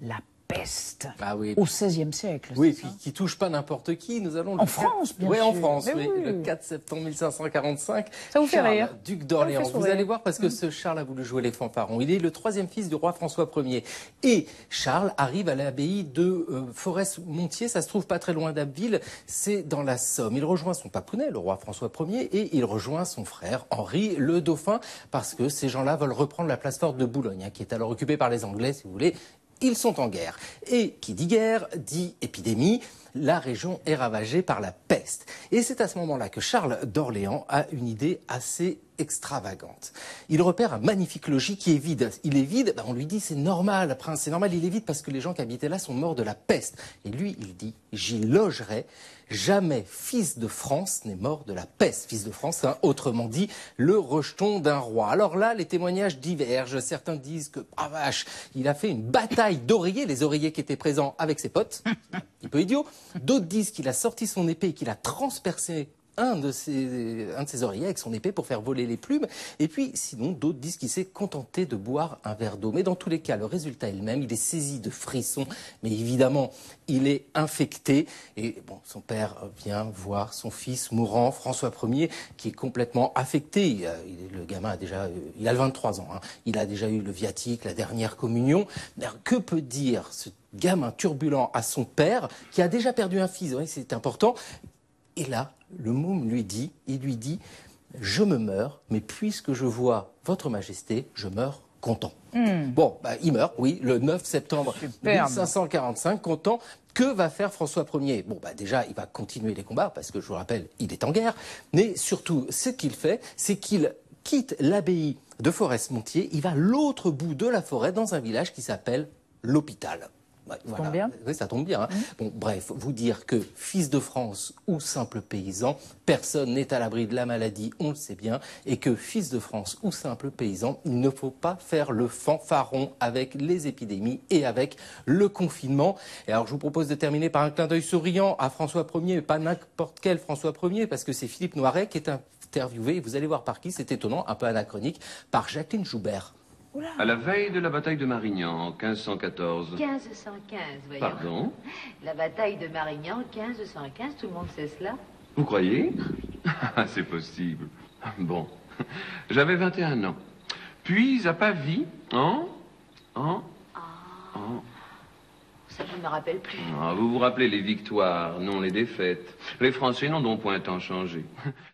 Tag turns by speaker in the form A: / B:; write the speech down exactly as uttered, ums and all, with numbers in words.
A: la peste
B: ah oui.
A: au seizième siècle.
B: Oui, puis qui touche pas n'importe qui. Nous allons
A: en France, bien
B: oui,
A: sûr.
B: en France, oui,
A: oui.
B: le quatre septembre mille cinq cent quarante-cinq.
A: Ça vous fait
B: Charles,
A: rire.
B: duc d'Orléans. Vous
A: sourire.
B: allez voir parce que
A: mmh.
B: ce Charles a voulu jouer les fanfarons. Il est le troisième fils du roi François Ier. Et Charles arrive à l'abbaye de euh, Forest-Montier. Ça se trouve pas très loin d'Abbeville. C'est dans la Somme. Il rejoint son papounet, le roi François Ier, et il rejoint son frère Henri le Dauphin parce que ces gens-là veulent reprendre la place forte de Boulogne, hein, qui est alors occupée par les Anglais, si vous voulez. Ils sont en guerre. Et qui dit guerre, dit épidémie. La région est ravagée par la peste. Et c'est à ce moment-là que Charles d'Orléans a une idée assez extravagante. Il repère un magnifique logis qui est vide. Il est vide, ben on lui dit c'est normal, prince, c'est normal, il est vide parce que les gens qui habitaient là sont morts de la peste. Et lui, il dit, j'y logerai. Jamais fils de France n'est mort de la peste. Fils de France, hein, autrement dit, le rejeton d'un roi. Alors là, les témoignages divergent. Certains disent que, ah vache, il a fait une bataille d'oreillers, les oreillers qui étaient présents avec ses potes. Un petit peu idiot. D'autres disent qu'il a sorti son épée et qu'il a transpercé un de ses, un de ses oreillers avec son épée pour faire voler les plumes. Et puis, sinon, d'autres disent qu'il s'est contenté de boire un verre d'eau. Mais dans tous les cas, le résultat est le même. Il est saisi de frissons. Mais évidemment, il est infecté. Et bon, son père vient voir son fils mourant, François Ier, qui est complètement affecté. Il a, il, le gamin a déjà, il a vingt-trois ans. Hein. Il a déjà eu le viatique, la dernière communion. Alors, que peut dire ce gamin turbulent à son père, qui a déjà perdu un fils? Oui, c'est important. Et là, le môme lui dit, il lui dit, je me meurs, mais puisque je vois votre majesté, je meurs content. Mm. Bon, bah, il meurt, oui, le neuf septembre mille cinq cent quarante-cinq, content. Que va faire François Ier? Bon, bah, déjà, il va continuer les combats, parce que je vous rappelle, il est en guerre. Mais surtout, ce qu'il fait, c'est qu'il quitte l'abbaye de Forest-Montier, il va à l'autre bout de la forêt, dans un village qui s'appelle l'Hôpital. Bah,
A: ça
B: voilà.
A: tombe bien.
B: Oui, ça tombe bien. Hein. Mmh. Bon, bref, vous dire que fils de France ou simple paysan, personne n'est à l'abri de la maladie, on le sait bien, et que fils de France ou simple paysan, il ne faut pas faire le fanfaron avec les épidémies et avec le confinement. Et alors, je vous propose de terminer par un clin d'œil souriant à François Ier, mais pas n'importe quel François Ier, parce que c'est Philippe Noiret qui est interviewé, et vous allez voir par qui, c'est étonnant, un peu anachronique, par Jacqueline Joubert.
C: À la veille de la bataille de Marignan, en quinze cent quatorze.
D: quinze cent quinze, voyons.
C: Pardon?
D: La bataille de Marignan, quinze cent quinze, tout le monde sait cela.
C: Vous croyez? C'est possible. Bon, j'avais vingt et un ans. Puis, à Pavie, en... en...
D: Ah.
C: en...
D: Ça, je ne me rappelle plus.
C: Ah, vous vous rappelez les victoires, non les défaites. Les Français n'ont donc point tant changé.